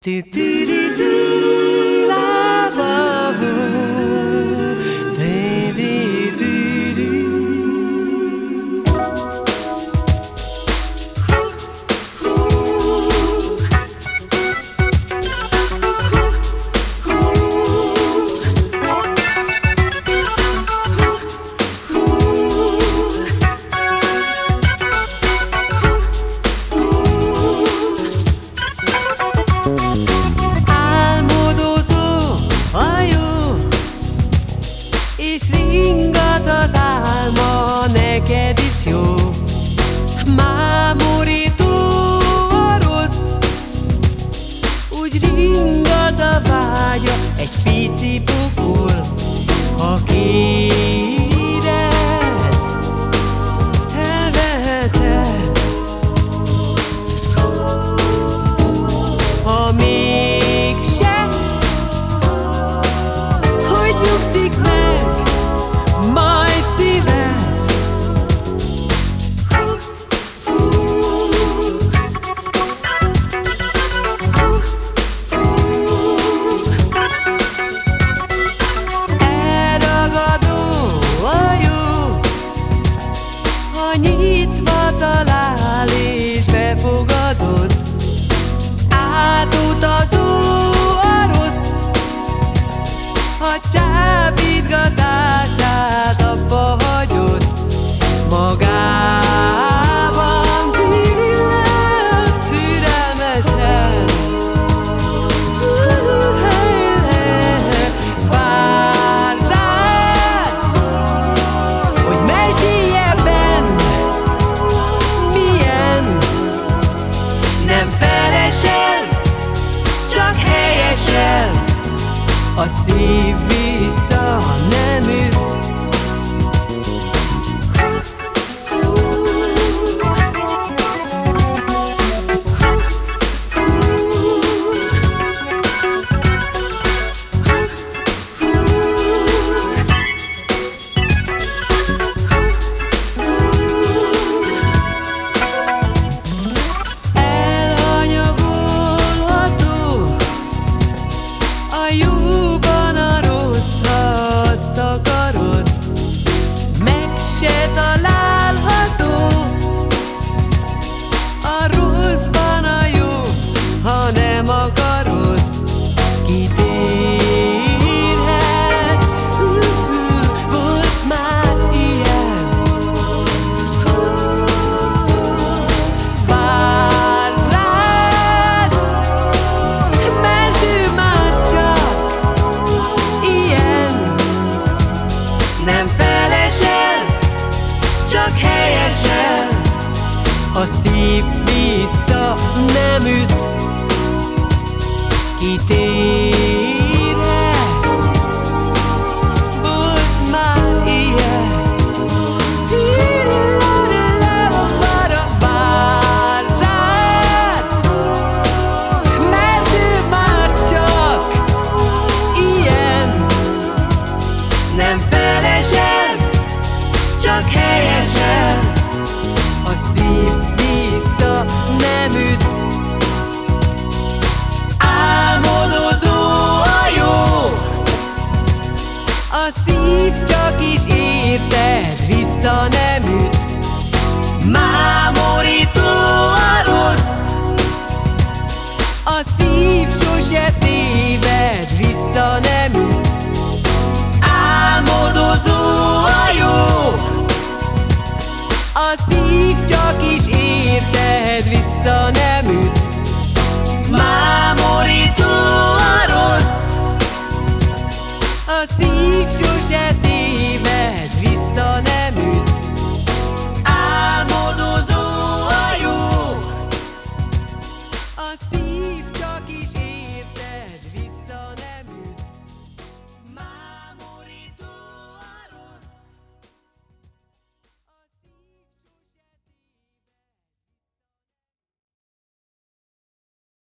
Álmodozó a jó, és ringat az álma, neked is jó. Mámorító a rossz, úgy ringat a vágya, egy pici pokol, ha kéred, elveheted. Ha mégse, hogy nyugszik meg majd szíved. Elragadó a jó, ha nyitva talál és befogadod. Átutazó a rossz, ha csábítgatását abba hagyod. Magában tűrled türelmesen, vár rád, hogy mesélj ebben milyen. Nem felesel, csak helyesel, a szív vissza nem üt. Elhanyagolható a jóban a rossz, ha azt akarod. Meg se található a rosszban a jó, ha nem akarod. Kitérhetsz, volt már ilyen. Vár rád, mert ő már csak ilyen. Nem felesel, csak helyesel, a szív vissza nem üt. Kitérhetsz, volt már ilyen. Vár rád, mert ő már csak ilyen. Nem felesel, csak helyesel, a szív vissza nem üt. Álmodozó a jó, a szív csak is érted, vissza nem üt. Mámorító a rossz, a szív sose téved, vissza nem üt. Álmodozó a jó, a szív csak is érted, vissza nem üt. Mámorító a rossz, a szív sose téved.